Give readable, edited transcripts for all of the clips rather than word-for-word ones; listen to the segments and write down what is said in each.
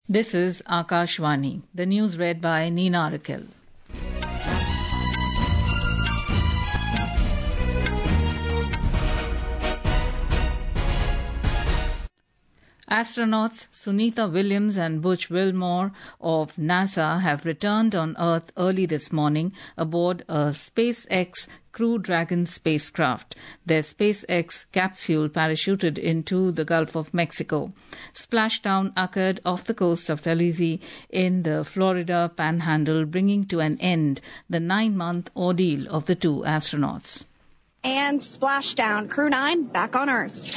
This is Akashvani. The news read by Neena Rakel. Astronauts Sunita Williams and Butch Wilmore of NASA have returned on Earth early this morning aboard a SpaceX Crew Dragon spacecraft. Their SpaceX capsule parachuted into the Gulf of Mexico. Splashdown occurred off the coast of Tallahassee in the Florida Panhandle, bringing to an end the 9-month ordeal of the two astronauts. And splashdown, Crew 9 back on Earth.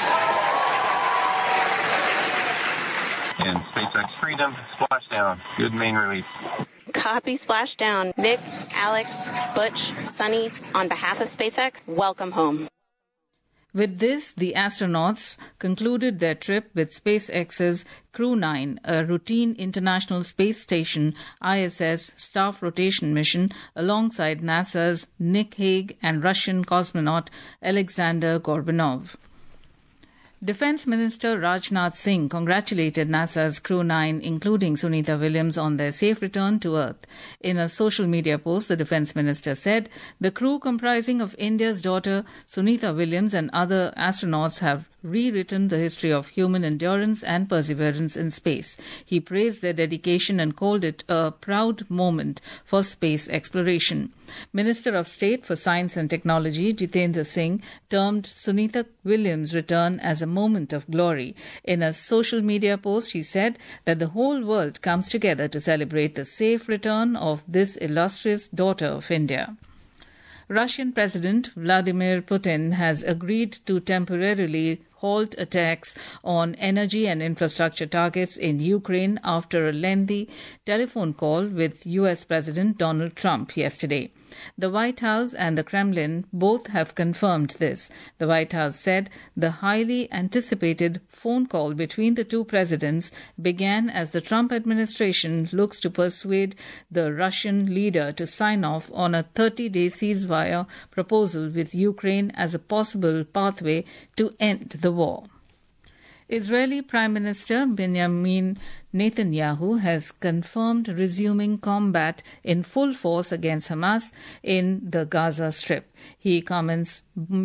And SpaceX Freedom, splashdown. Good main release. Copy, splashdown. Nick, Alex, Butch, Sunny, on behalf of SpaceX, welcome home. With this, the astronauts concluded their trip with SpaceX's Crew 9, a routine International Space Station ISS staff rotation mission alongside NASA's Nick Hague and Russian cosmonaut Alexander Gorbanov. Defence Minister Rajnath Singh congratulated NASA's Crew 9, including Sunita Williams, on their safe return to Earth. In a social media post, the Defence Minister said, "The crew comprising of India's daughter Sunita Williams and other astronauts have rewritten the history of human endurance and perseverance in space." He praised their dedication and called it a proud moment for space exploration. Minister of State for Science and Technology Jitendra Singh termed Sunita Williams' return as a moment of glory. In a social media post, he said that the whole world comes together to celebrate the safe return of this illustrious daughter of India. Russian President Vladimir Putin has agreed to temporarily halt attacks on energy and infrastructure targets in Ukraine after a lengthy telephone call with U.S. President Donald Trump yesterday. The White House and the Kremlin both have confirmed this. The White House said the highly anticipated phone call between the two presidents began as the Trump administration looks to persuade the Russian leader to sign off on a 30-day ceasefire proposal with Ukraine as a possible pathway to end the war. Israeli Prime Minister Benjamin Netanyahu has confirmed resuming combat in full force against Hamas in the Gaza Strip. His comments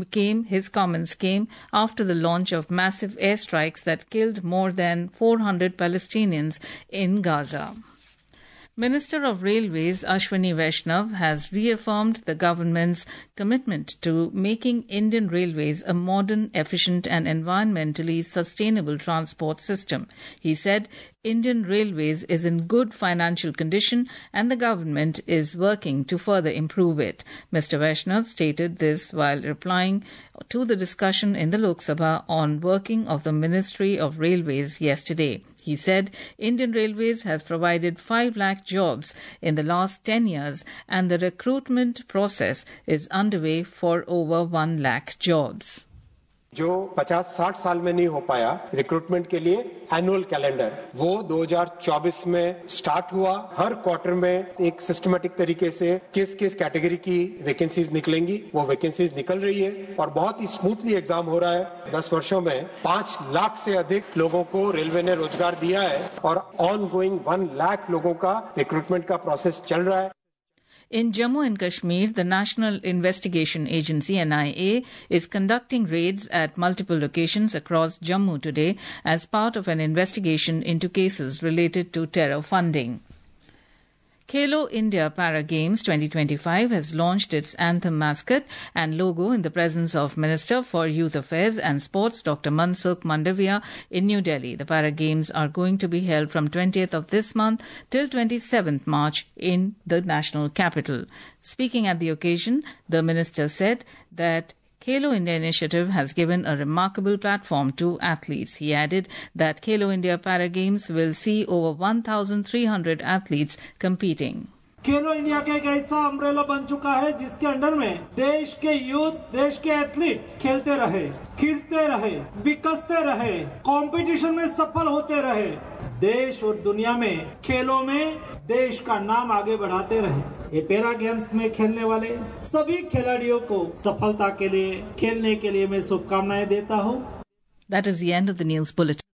came after the launch of massive airstrikes that killed more than 400 Palestinians in Gaza. Minister of Railways Ashwini Vaishnav has reaffirmed the government's commitment to making Indian Railways a modern, efficient and environmentally sustainable transport system. He said Indian Railways is in good financial condition and the government is working to further improve it. Mr. Vaishnav stated this while replying to the discussion in the Lok Sabha on working of the Ministry of Railways yesterday. He said Indian Railways has provided 5 lakh jobs in the last 10 years and the recruitment process is underway for over 1 lakh jobs. जो 50-60 साल में नहीं हो पाया recruitment के लिए annual calendar वो 2024 में स्टार्ट हुआ। हर क्वार्टर में एक सिस्टमैटिक तरीके से किस किस कैटेगरी की वैकेंसीज निकलेंगी वो वैकेंसीज निकल रही है और बहुत ही स्मूथली एग्जाम हो रहा है। 10 वर्षों में 5 लाख से अधिक लोगों को रेलवे ने रोजगार दिया है और ऑन गोइंग 1 लाख लोगों का रिक्रूटमेंट का प्रोसेस चल रहा है। In Jammu and Kashmir, the National Investigation Agency NIA is conducting raids at multiple locations across Jammu today as part of an investigation into cases related to terror funding. Khelo India Para Games 2025 has launched its anthem mascot and logo in the presence of Minister for Youth Affairs and Sports Dr. Mansukh Mandavia in New Delhi. The Para Games are going to be held from 20th of this month till 27th March in the national capital. Speaking at the occasion, the minister said that Khelo India initiative has given a remarkable platform to athletes. He added that Khelo India Para Games will see over 1,300 athletes competing. Khelo India का एक ऐसा umbrella बन चुका है जिसके under में देश के यूथ, देश के एथलीट खेलते रहे, खिलते रहे, विकसते रहे, कंपटीशन में सफल होते रहे, देश और दुनिया में खेलों में देश का नाम आगे बढ़ाते रहे। ये पैरा गेम्स में खेलने वाले सभी खिलाड़ियों को सफलता के लिए खेलने के लिए मैं शुभकामनाएं देता हूँ। That is the end of the news bulletin.